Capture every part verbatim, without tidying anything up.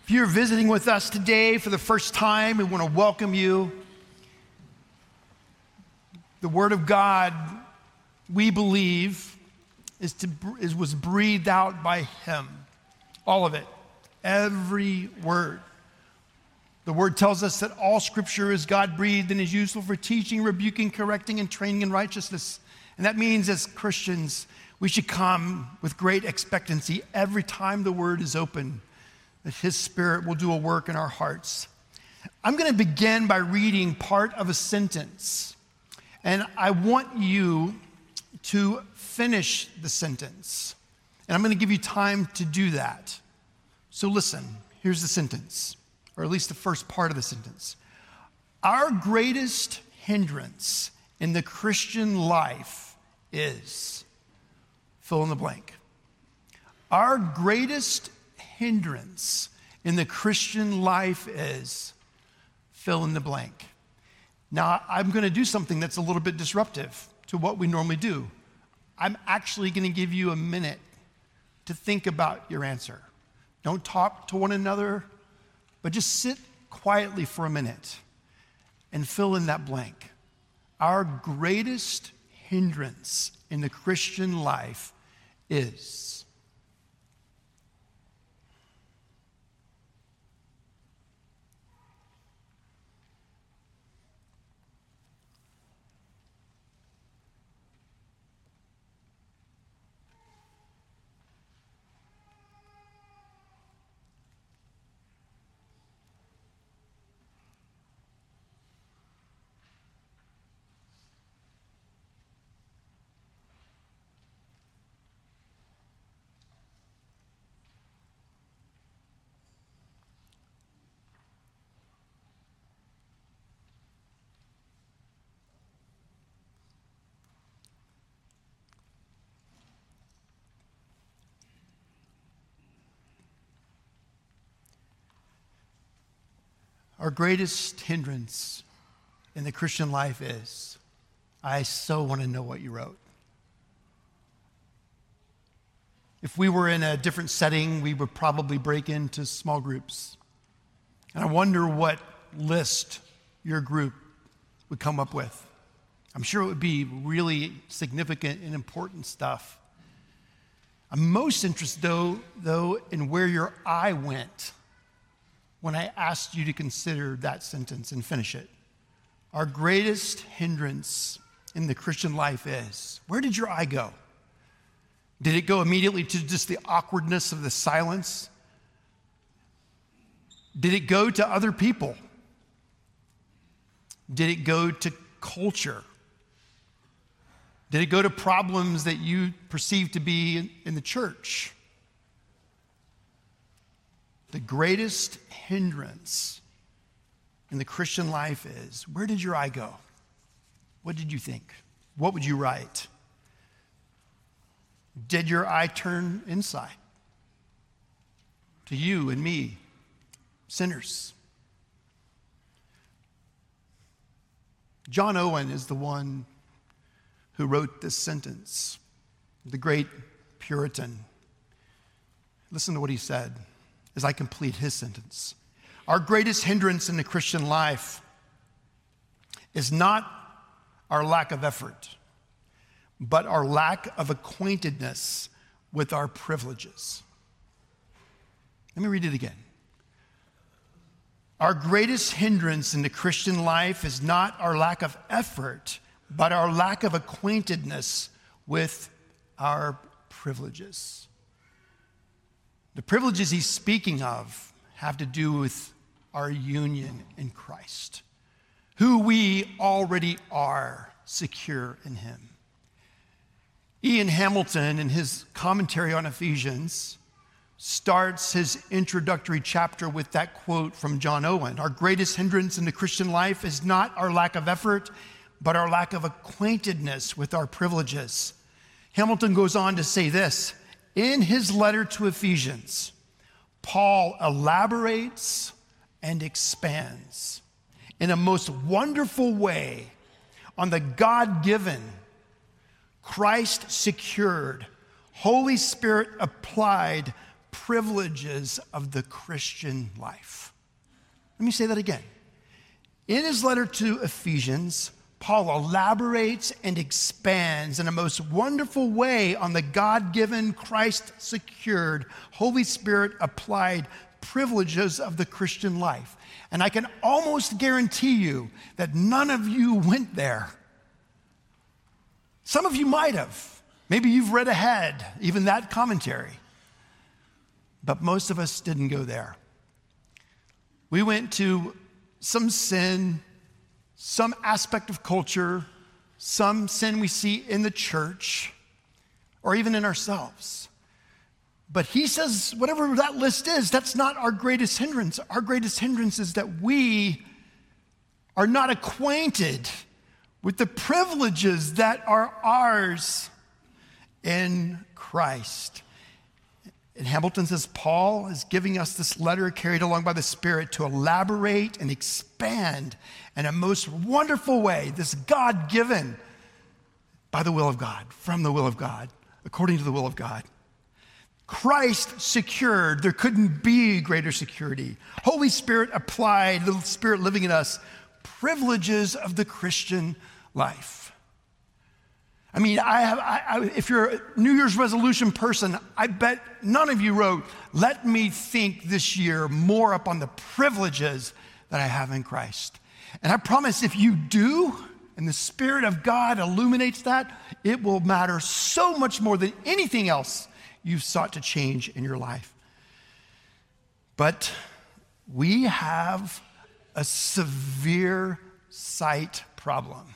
If you're visiting with us today for the first time, we want to welcome you. The Word of God, we believe, is to, is, was breathed out by Him. All of it. Every word. The Word tells us that all Scripture is God-breathed and is useful for teaching, rebuking, correcting, and training in righteousness. And that means as Christians, we should come with great expectancy every time the Word is open, that His Spirit will do a work in our hearts. I'm going to begin by reading part of a sentence, and I want you to finish the sentence. And I'm going to give you time to do that. So listen, here's the sentence, or at least the first part of the sentence. Our greatest hindrance in the Christian life is, fill in the blank. Our greatest hindrance in the Christian life is, fill in the blank. Now, I'm going to do something that's a little bit disruptive to what we normally do. I'm actually going to give you a minute to think about your answer. Don't talk to one another, but just sit quietly for a minute and fill in that blank. Our greatest hindrance in the Christian life is. Our greatest hindrance in the Christian life is, I so want to know what you wrote. If we were in a different setting, we would probably break into small groups. And I wonder what list your group would come up with. I'm sure it would be really significant and important stuff. I'm most interested, though, though in where your eye went when I asked you to consider that sentence and finish it. Our greatest hindrance in the Christian life is, where did your eye go? Did it go immediately to just the awkwardness of the silence? Did it go to other people? Did it go to culture? Did it go to problems that you perceive to be in, in the church? The greatest hindrance in the Christian life is, where did your eye go? What did you think? What would you write? Did your eye turn inside to you and me, sinners? John Owen is the one who wrote this sentence, the great Puritan. Listen to what he said as I complete his sentence. Our greatest hindrance in the Christian life is not our lack of effort, but our lack of acquaintedness with our privileges. Let me read it again. Our greatest hindrance in the Christian life is not our lack of effort, but our lack of acquaintedness with our privileges. The privileges he's speaking of have to do with our union in Christ, who we already are secure in Him. Ian Hamilton, in his commentary on Ephesians, starts his introductory chapter with that quote from John Owen. Our greatest hindrance in the Christian life is not our lack of effort, but our lack of acquaintedness with our privileges. Hamilton goes on to say this. In his letter to Ephesians, Paul elaborates and expands in a most wonderful way on the God-given, Christ-secured, Holy Spirit-applied privileges of the Christian life. Let me say that again. In his letter to Ephesians, Paul elaborates and expands in a most wonderful way on the God-given, Christ-secured, Holy Spirit-applied privileges of the Christian life. And I can almost guarantee you that none of you went there. Some of you might have. Maybe you've read ahead, even that commentary. But most of us didn't go there. We went to some sin, some aspect of culture, some sin we see in the church, or even in ourselves. But he says, whatever that list is, that's not our greatest hindrance. Our greatest hindrance is that we are not acquainted with the privileges that are ours in Christ. And Hamilton says Paul is giving us this letter carried along by the Spirit to elaborate and expand in a most wonderful way, this God-given by the will of God, from the will of God, according to the will of God. Christ secured, there couldn't be greater security. Holy Spirit applied, the Spirit living in us, privileges of the Christian life. I mean, I have, I, I, if you're a New Year's resolution person, I bet none of you wrote, let me think this year more upon the privileges that I have in Christ. And I promise if you do, and the Spirit of God illuminates that, it will matter so much more than anything else you've sought to change in your life. But we have a severe sight problem.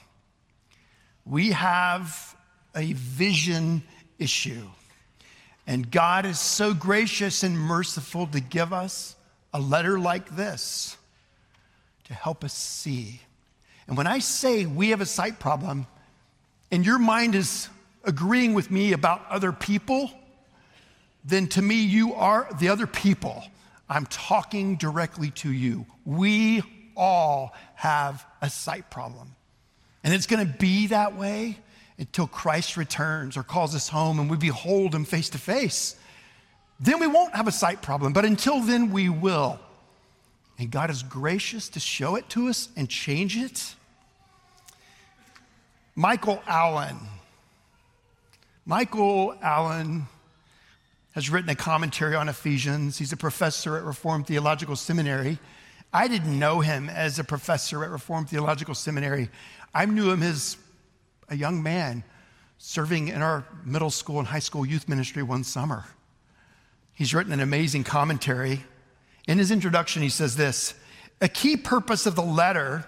We have a vision issue. And God is so gracious and merciful to give us a letter like this to help us see. And when I say we have a sight problem, and your mind is agreeing with me about other people, then to me you are the other people. I'm talking directly to you. We all have a sight problem. And it's going to be that way until Christ returns or calls us home and we behold him face to face. Then we won't have a sight problem, but until then we will. And God is gracious to show it to us and change it. Michael Allen. Michael Allen has written a commentary on Ephesians. He's a professor at Reformed Theological Seminary. I didn't know him as a professor at Reformed Theological Seminary. I knew him as a young man serving in our middle school and high school youth ministry one summer. He's written an amazing commentary. In his introduction, he says this: a key purpose of the letter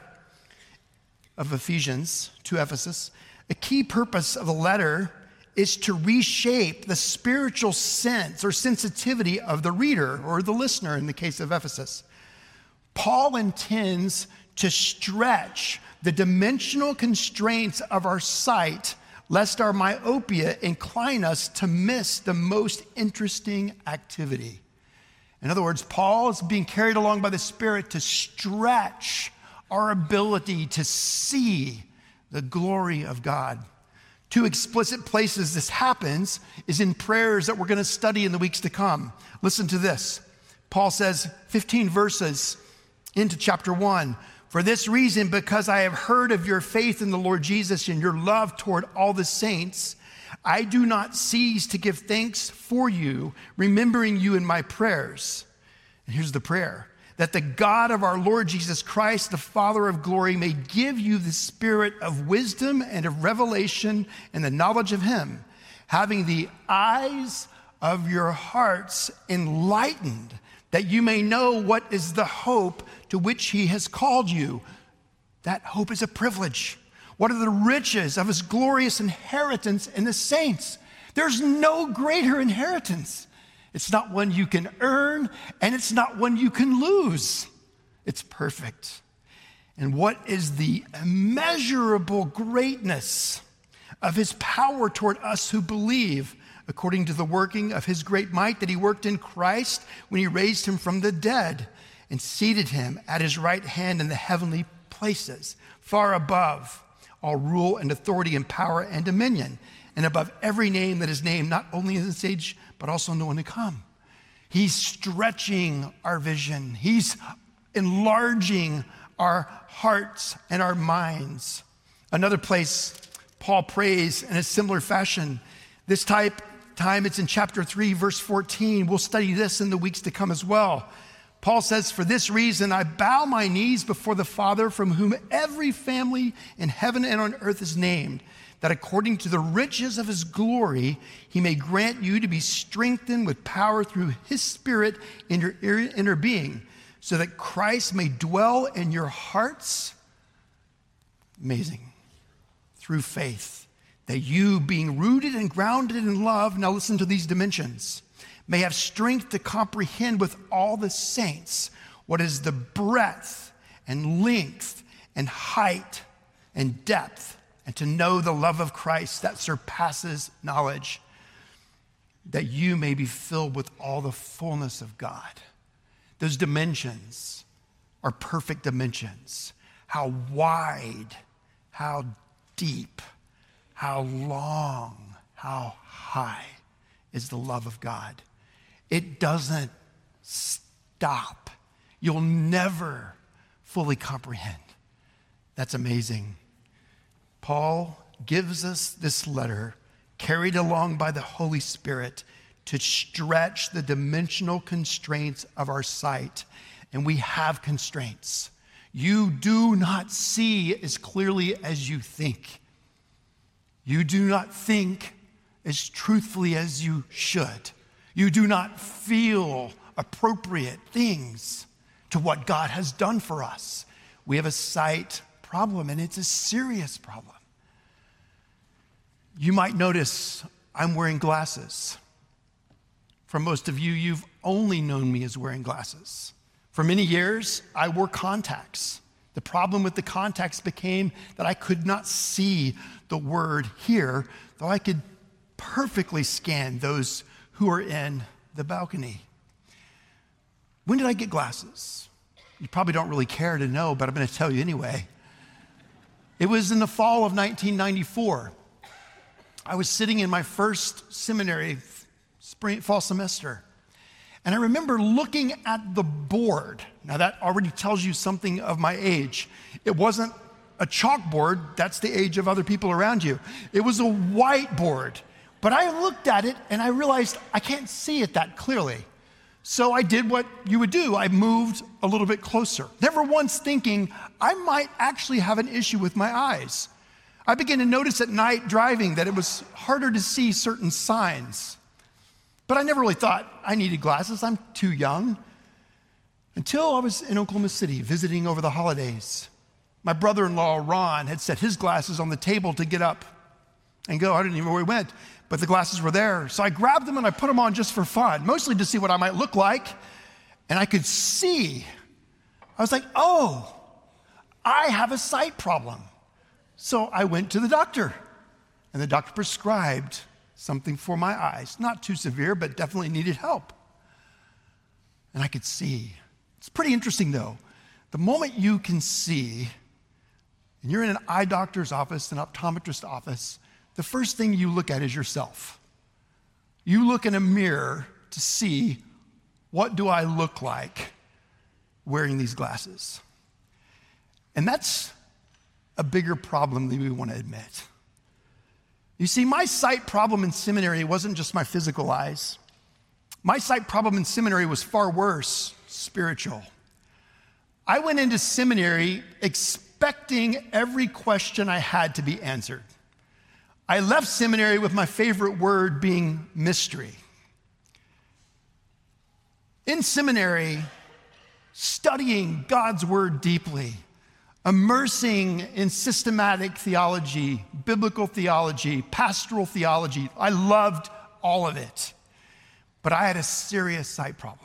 of Ephesians to Ephesus, a key purpose of the letter is to reshape the spiritual sense or sensitivity of the reader or the listener in the case of Ephesus. Paul intends to stretch the dimensional constraints of our sight, lest our myopia incline us to miss the most interesting activity. In other words, Paul is being carried along by the Spirit to stretch our ability to see the glory of God. Two explicit places this happens is in prayers that we're going to study in the weeks to come. Listen to this. Paul says, fifteen verses into chapter one, for this reason, because I have heard of your faith in the Lord Jesus and your love toward all the saints, I do not cease to give thanks for you, remembering you in my prayers. And here's the prayer: that the God of our Lord Jesus Christ, the Father of glory, may give you the spirit of wisdom and of revelation and the knowledge of him, having the eyes of your hearts enlightened, that you may know what is the hope to which he has called you. That hope is a privilege. What are the riches of his glorious inheritance in the saints? There's no greater inheritance. It's not one you can earn, and it's not one you can lose. It's perfect. And what is the immeasurable greatness of his power toward us who believe, according to the working of his great might that he worked in Christ when he raised him from the dead and seated him at his right hand in the heavenly places, far above all rule and authority and power and dominion, and above every name that is named, not only in this age, but also in the one to come. He's stretching our vision. He's enlarging our hearts and our minds. Another place Paul prays in a similar fashion. This type time it's in chapter three, verse fourteen. We'll study this in the weeks to come as well. Paul says, "For this reason, I bow my knees before the Father, from whom every family in heaven and on earth is named, that according to the riches of his glory, he may grant you to be strengthened with power through his Spirit in your inner being, so that Christ may dwell in your hearts." Amazing. Through faith, that you, being rooted and grounded in love, now listen to these dimensions, may have strength to comprehend with all the saints what is the breadth and length and height and depth, and to know the love of Christ that surpasses knowledge, that you may be filled with all the fullness of God. Those dimensions are perfect dimensions. How wide, how deep, how long, how high is the love of God. It doesn't stop. You'll never fully comprehend. That's amazing. Paul gives us this letter, carried along by the Holy Spirit, to stretch the dimensional constraints of our sight. And we have constraints. You do not see as clearly as you think. You do not think as truthfully as you should. You do not feel appropriate things to what God has done for us. We have a sight problem, and it's a serious problem. You might notice I'm wearing glasses. For most of you, you've only known me as wearing glasses. For many years, I wore contacts. The problem with the contacts became that I could not see the word here, though I could perfectly scan those who are in the balcony. When did I get glasses? You probably don't really care to know, but I'm going to tell you anyway. It was in the fall of nineteen ninety-four. I was sitting in my first seminary spring, fall semester. And I remember looking at the board. Now that already tells you something of my age. It wasn't a chalkboard. That's the age of other people around you. It was a whiteboard. But I looked at it and I realized I can't see it that clearly. So I did what you would do. I moved a little bit closer, never once thinking I might actually have an issue with my eyes. I began to notice at night driving that it was harder to see certain signs. But I never really thought I needed glasses. I'm too young. Until I was in Oklahoma City visiting over the holidays. My brother-in-law, Ron, had set his glasses on the table to get up and go. I didn't even know where he went, but the glasses were there. So I grabbed them and I put them on just for fun, mostly to see what I might look like. And I could see. I was like, oh, I have a sight problem. So I went to the doctor, and the doctor prescribed something for my eyes. Not too severe, but definitely needed help. And I could see. It's pretty interesting, though. The moment you can see, and you're in an eye doctor's office, an optometrist office, the first thing you look at is yourself. You look in a mirror to see, what do I look like wearing these glasses? And that's a bigger problem than we want to admit. You see, my sight problem in seminary wasn't just my physical eyes. My sight problem in seminary was far worse, spiritual. I went into seminary expecting every question I had to be answered. I left seminary with my favorite word being mystery. In seminary, studying God's word deeply, immersing in systematic theology, biblical theology, pastoral theology. I loved all of it, but I had a serious sight problem.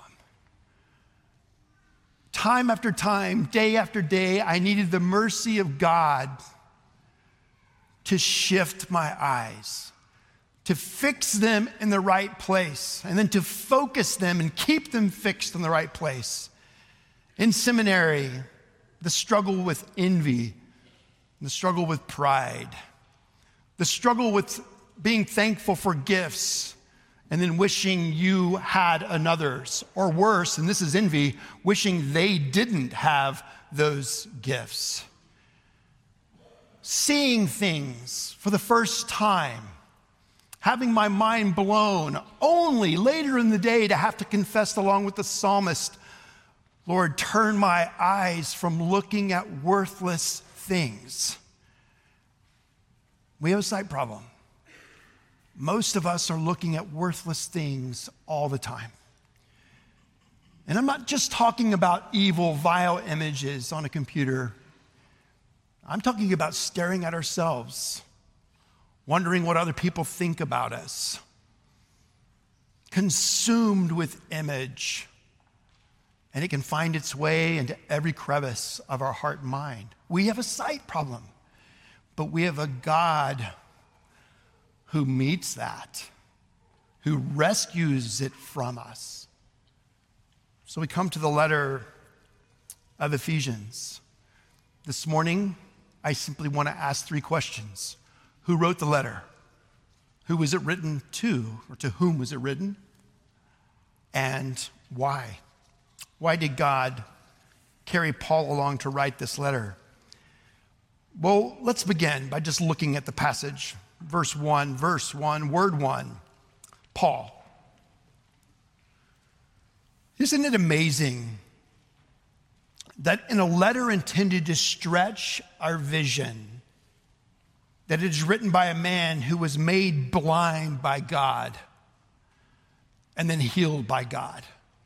Time after time, day after day, I needed the mercy of God to shift my eyes, to fix them in the right place, and then to focus them and keep them fixed in the right place. In seminary, the struggle with envy, the struggle with pride, the struggle with being thankful for gifts, and then wishing you had another's, or worse, and this is envy, wishing they didn't have those gifts. Seeing things for the first time, having my mind blown, only later in the day to have to confess along with the psalmist, Lord, turn my eyes from looking at worthless things. We have a sight problem. Most of us are looking at worthless things all the time. And I'm not just talking about evil, vile images on a computer. I'm talking about staring at ourselves, wondering what other people think about us, consumed with image, and it can find its way into every crevice of our heart and mind. We have a sight problem, but we have a God who meets that, who rescues it from us. So we come to the letter of Ephesians. This morning, I simply want to ask three questions. Who wrote the letter? Who was it written to, or to whom was it written? And why? Why did God carry Paul along to write this letter? Well, let's begin by just looking at the passage. Verse one, verse one, word one, Paul. Isn't it amazing that in a letter intended to stretch our vision, that it is written by a man who was made blind by God and then healed by God?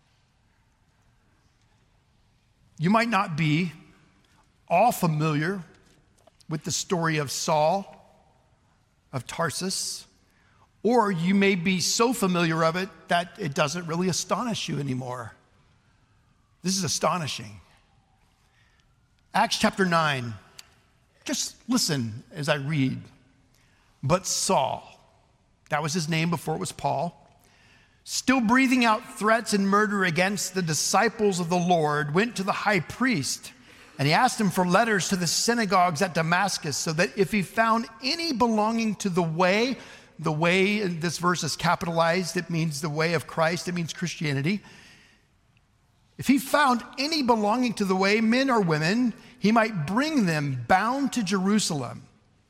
You might not be all familiar with the story of Saul of Tarsus, or you may be so familiar of it that it doesn't really astonish you anymore. This is astonishing. Acts chapter nine, just listen as I read. But Saul, that was his name before it was Paul, still breathing out threats and murder against the disciples of the Lord, went to the high priest, and he asked him for letters to the synagogues at Damascus, so that if he found any belonging to the way, the way in this verse is capitalized, it means the way of Christ, it means Christianity. If he found any belonging to the way, men or women, he might bring them bound to Jerusalem.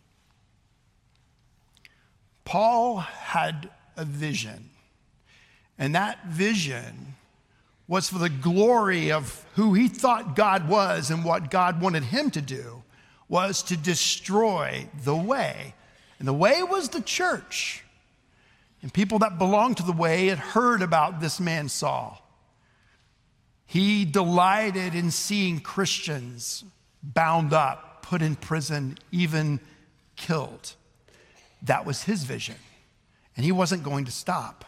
Paul had a vision, and that vision was for the glory of who he thought God was, and what God wanted him to do was to destroy the way. And the way was the church. And people that belonged to the way had heard about this man Saul. He delighted in seeing Christians bound up, put in prison, even killed. That was his vision. And he wasn't going to stop.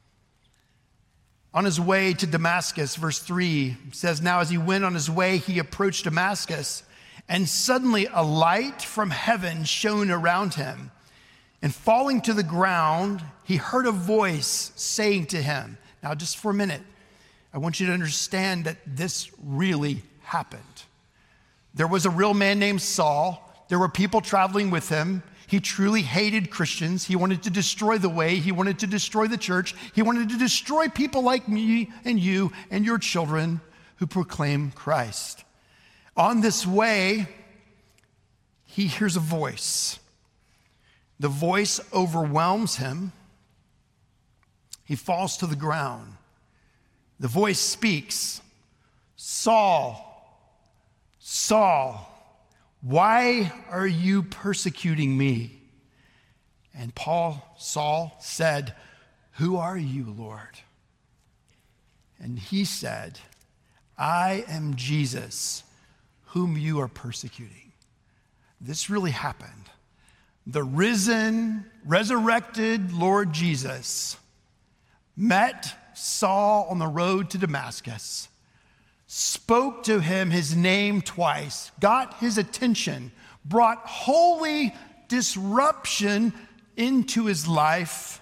On his way to Damascus, verse three says, now as he went on his way, he approached Damascus, and suddenly a light from heaven shone around him. And falling to the ground, he heard a voice saying to him, now just for a minute, I want you to understand that this really happened. There was a real man named Saul. There were people traveling with him. He truly hated Christians. He wanted to destroy the way. He wanted to destroy the church. He wanted to destroy people like me and you and your children who proclaim Christ. On this way, he hears a voice. The voice overwhelms him. He falls to the ground. The voice speaks, Saul, Saul, why are you persecuting me? And Paul, Saul, said, who are you, Lord? And he said, I am Jesus, whom you are persecuting. This really happened. The risen, resurrected Lord Jesus met Saul on the road to Damascus, spoke to him his name twice, got his attention, brought holy disruption into his life,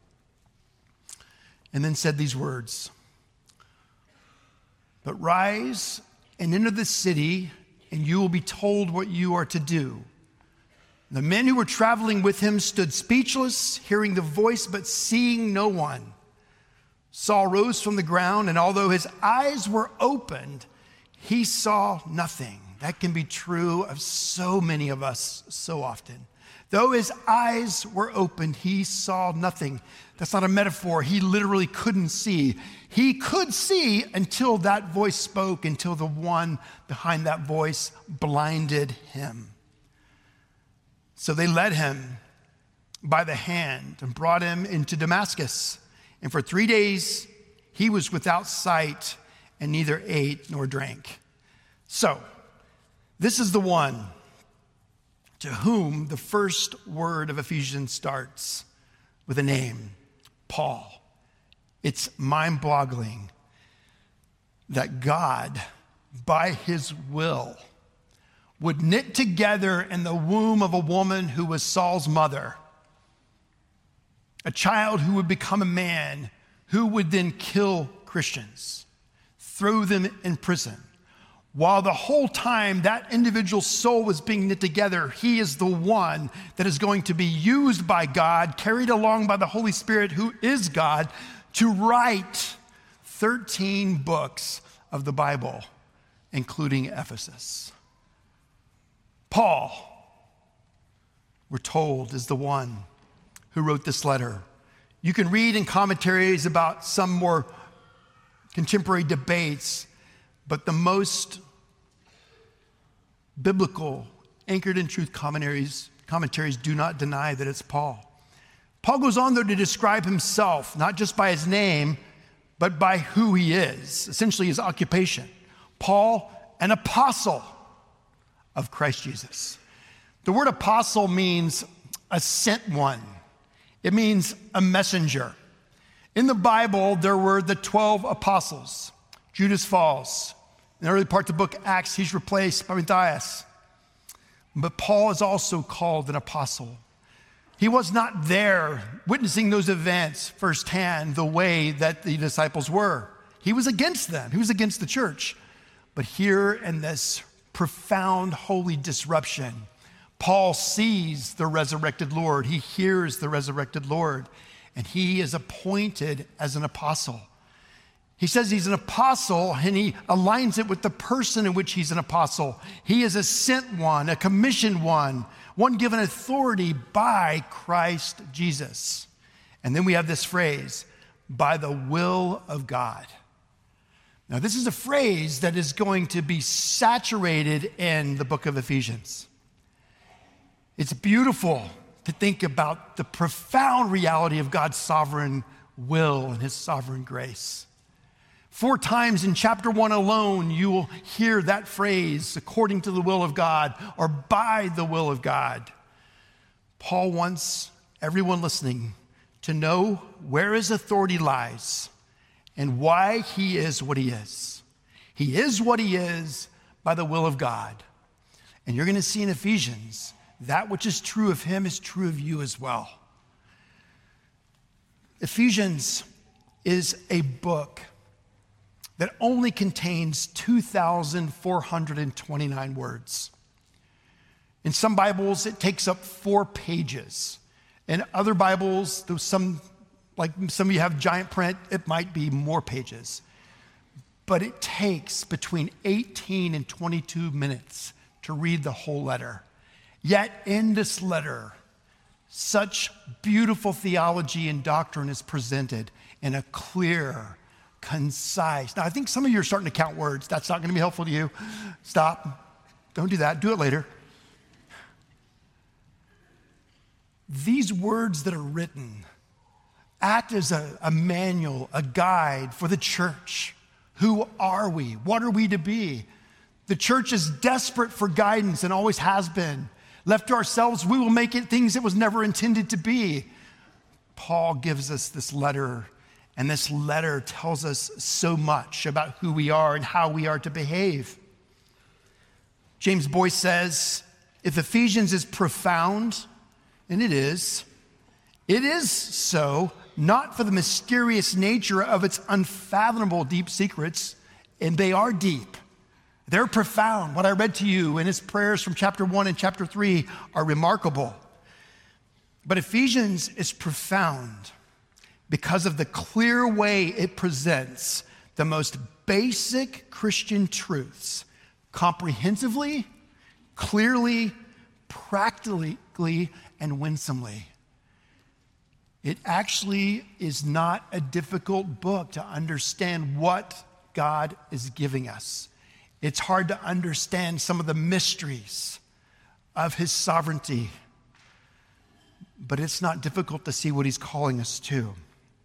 and then said these words, but rise and enter the city, and you will be told what you are to do. The men who were traveling with him stood speechless, hearing the voice but seeing no one. Saul rose from the ground, and although his eyes were opened, he saw nothing. That can be true of so many of us so often. Though his eyes were opened, he saw nothing. That's not a metaphor. He literally couldn't see. He could see until that voice spoke, until the one behind that voice blinded him. So they led him by the hand and brought him into Damascus. And for three days he was without sight and neither ate nor drank. So this is the one to whom the first word of Ephesians starts with a name, Paul. It's mind-boggling that God, by his will, would knit together in the womb of a woman who was Saul's mother, a child who would become a man who would then kill Christians, throw them in prison. While the whole time that individual soul was being knit together, he is the one that is going to be used by God, carried along by the Holy Spirit, who is God, to write thirteen books of the Bible, including Ephesus. Paul, we're told, is the one who wrote this letter. You can read in commentaries about some more contemporary debates, but the most biblical, anchored in truth commentaries, commentaries do not deny that it's Paul. Paul goes on, though, to describe himself, not just by his name, but by who he is, essentially his occupation. Paul, an apostle of Christ Jesus. The word apostle means a sent one. It means a messenger. In the Bible, there were the twelve apostles. Judas falls. In the early part of the book Acts, he's replaced by Matthias. But Paul is also called an apostle. He was not there witnessing those events firsthand the way that the disciples were. He was against them. He was against the church. But here in this profound holy disruption, Paul sees the resurrected Lord. He hears the resurrected Lord, and he is appointed as an apostle. He says he's an apostle, and he aligns it with the person in which he's an apostle. He is a sent one, a commissioned one, one given authority by Christ Jesus. And then we have this phrase, by the will of God. Now, this is a phrase that is going to be saturated in the book of Ephesians. It's beautiful to think about the profound reality of God's sovereign will and his sovereign grace. Four times in chapter one alone, you will hear that phrase, according to the will of God, or by the will of God. Paul wants everyone listening to know where his authority lies and why he is what he is. He is what he is by the will of God. And you're going to see in Ephesians, that which is true of him is true of you as well. Ephesians is a book that only contains two thousand four hundred twenty-nine words. In some Bibles, it takes up four pages. In other Bibles, though some, like some of you have giant print, it might be more pages. But it takes between eighteen and twenty-two minutes to read the whole letter. Yet in this letter, such beautiful theology and doctrine is presented in a clear, concise. Now, I think some of you are starting to count words. That's not going to be helpful to you. Stop. Don't do that. Do it later. These words that are written act as a, a manual, a guide for the church. Who are we? What are we to be? The church is desperate for guidance and always has been. Left to ourselves, we will make it things it was never intended to be. Paul gives us this letter, and this letter tells us so much about who we are and how we are to behave. James Boyce says, if Ephesians is profound, and it is, it is so not for the mysterious nature of its unfathomable deep secrets, and they are deep, They're profound. What I read to you in his prayers from chapter one and chapter three are remarkable. But Ephesians is profound because of the clear way it presents the most basic Christian truths comprehensively, clearly, practically, and winsomely. It actually is not a difficult book to understand what God is giving us. It's hard to understand some of the mysteries of his sovereignty, but it's not difficult to see what he's calling us to.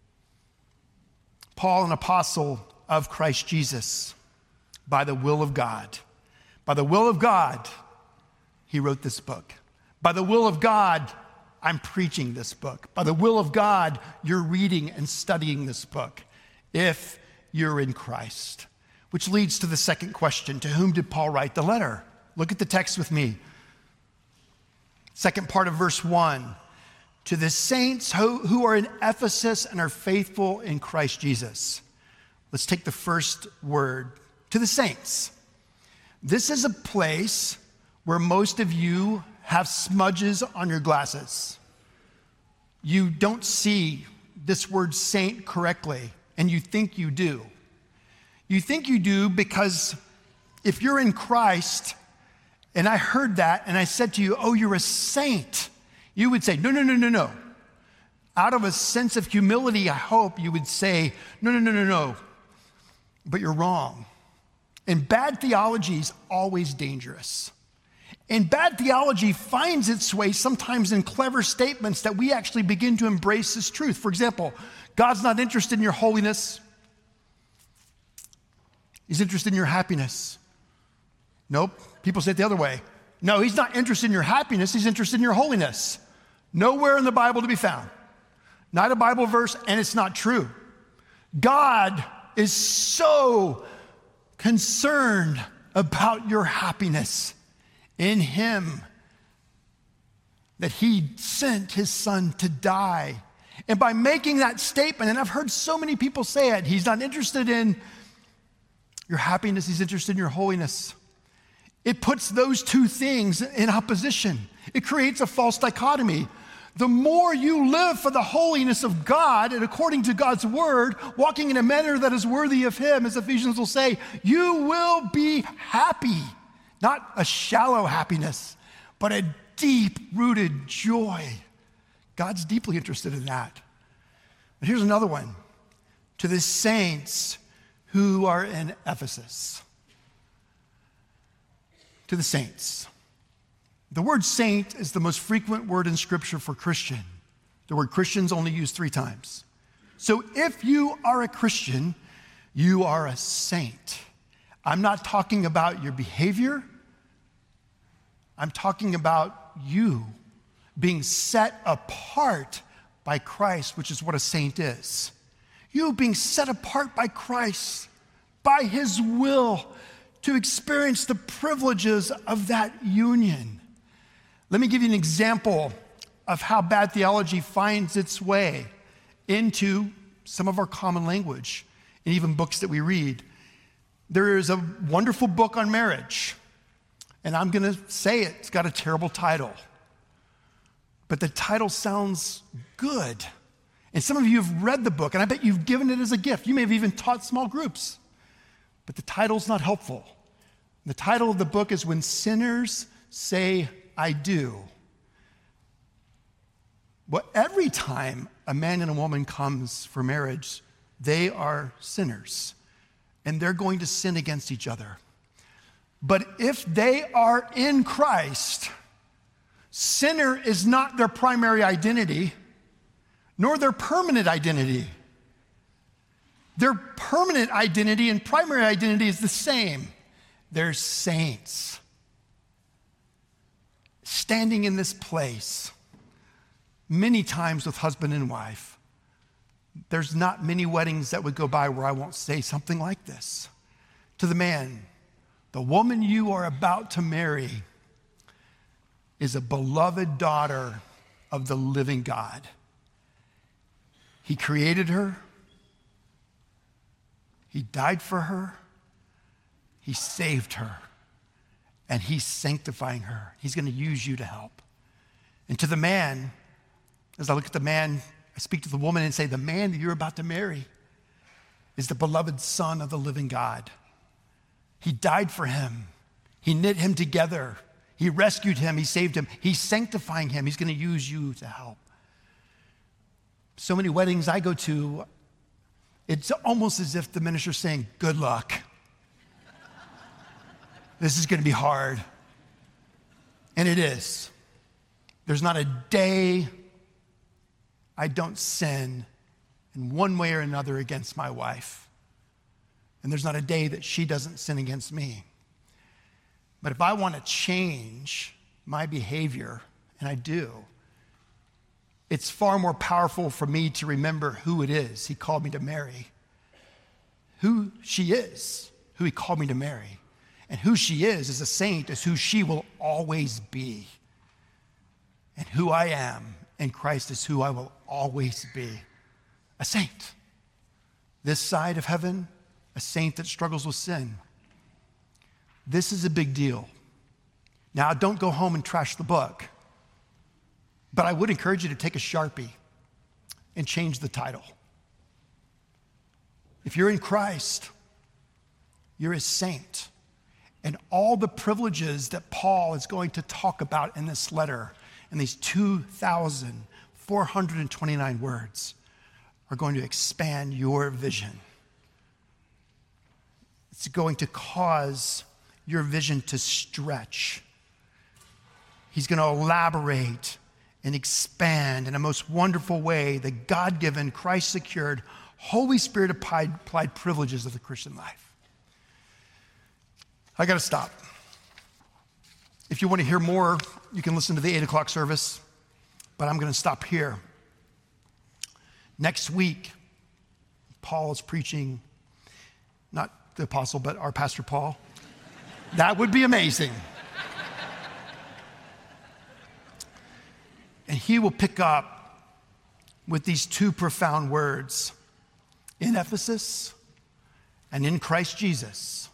Paul, an apostle of Christ Jesus, by the will of God. By the will of God, he wrote this book. By the will of God, I'm preaching this book. By the will of God, you're reading and studying this book if you're in Christ. Which leads to the second question. To whom did Paul write the letter? Look at the text with me. Second part of verse one. To the saints who, who are in Ephesus and are faithful in Christ Jesus. Let's take the first word. To the saints. This is a place where most of you have smudges on your glasses. You don't see this word saint correctly, and you think you do. You think you do because if you're in Christ, and I heard that, and I said to you, oh, you're a saint, you would say, no, no, no, no, no. Out of a sense of humility, I hope you would say, no, no, no, no, no. But you're wrong. And bad theology is always dangerous. And bad theology finds its way sometimes in clever statements that we actually begin to embrace as truth. For example, God's not interested in your holiness. He's interested in your happiness. Nope. People say it the other way. No, he's not interested in your happiness. He's interested in your holiness. Nowhere in the Bible to be found. Not a Bible verse, and it's not true. God is so concerned about your happiness in him that he sent his son to die. And by making that statement, and I've heard so many people say it, he's not interested in your happiness, he's interested in your holiness. It puts those two things in opposition. It creates a false dichotomy. The more you live for the holiness of God and according to God's word, walking in a manner that is worthy of him, as Ephesians will say, you will be happy. Not a shallow happiness, but a deep-rooted joy. God's deeply interested in that. But here's another one. To the saints who are in Ephesus. To the saints. The word saint is the most frequent word in Scripture for Christian. The word Christian's only used three times. So if you are a Christian, you are a saint. I'm not talking about your behavior. I'm talking about you being set apart by Christ, which is what a saint is. You being set apart by Christ, by his will, to experience the privileges of that union. Let me give you an example of how bad theology finds its way into some of our common language and even books that we read. There is a wonderful book on marriage, and I'm going to say it. It's got a terrible title, but the title sounds good. And some of you have read the book, and I bet you've given it as a gift. You may have even taught small groups, but the title's not helpful. The title of the book is When Sinners Say I Do. Well, every time a man and a woman comes for marriage, they are sinners, and they're going to sin against each other. But if they are in Christ, sinner is not their primary identity, nor their permanent identity. Their permanent identity and primary identity is the same. They're saints. Standing in this place, many times with husband and wife, there's not many weddings that would go by where I won't say something like this. To the man, the woman you are about to marry is a beloved daughter of the living God. He created her. He died for her. He saved her, and he's sanctifying her. He's going to use you to help. And to the man, as I look at the man, I speak to the woman and say, the man that you're about to marry is the beloved Son of the living God. He died for him. He knit him together. He rescued him. He saved him. He's sanctifying him. He's going to use you to help. So many weddings I go to, it's almost as if the minister's saying, good luck. This is going to be hard. And it is. There's not a day I don't sin in one way or another against my wife. And there's not a day that she doesn't sin against me. But if I want to change my behavior, and I do, it's far more powerful for me to remember who it is he called me to marry, who she is, who he called me to marry. And who she is as a saint is who she will always be. And who I am in Christ is who I will always be, a saint. This side of heaven, a saint that struggles with sin. This is a big deal. Now, don't go home and trash the book, but I would encourage you to take a Sharpie and change the title. If you're in Christ, you're a saint. And all the privileges that Paul is going to talk about in this letter, in these two thousand four hundred twenty-nine words, are going to expand your vision. It's going to cause your vision to stretch. He's going to elaborate and expand in a most wonderful way the God-given, Christ-secured, Holy Spirit-applied applied privileges of the Christian life. I got to stop. If you want to hear more, you can listen to the eight o'clock service, but I'm going to stop here. Next week, Paul is preaching, not the apostle, but our Pastor Paul. That would be amazing. And he will pick up with these two profound words, in Ephesus and in Christ Jesus.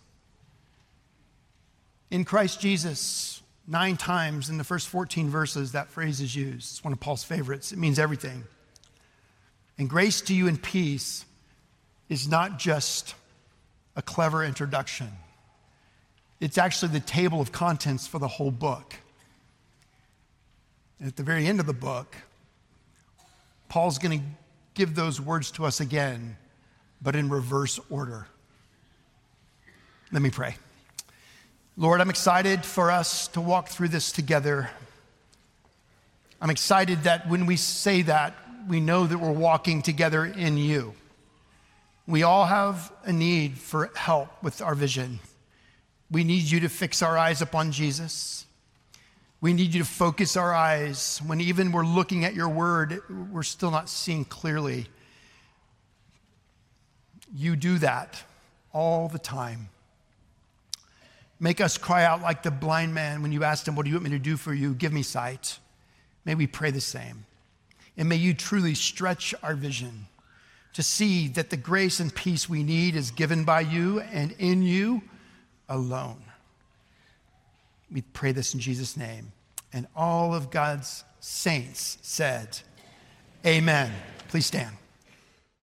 In Christ Jesus, nine times in the first fourteen verses, that phrase is used. It's one of Paul's favorites. It means everything. And grace to you and peace is not just a clever introduction. It's actually the table of contents for the whole book. And at the very end of the book, Paul's going to give those words to us again, but in reverse order. Let me pray. Lord, I'm excited for us to walk through this together. I'm excited that when we say that, we know that we're walking together in you. We all have a need for help with our vision. We need you to fix our eyes upon Jesus. We need you to focus our eyes when even we're looking at your word, we're still not seeing clearly. You do that all the time. Make us cry out like the blind man when you asked him, what do you want me to do for you? Give me sight. May we pray the same. And may you truly stretch our vision to see that the grace and peace we need is given by you and in you alone. We pray this in Jesus' name. And all of God's saints said, amen. Please stand.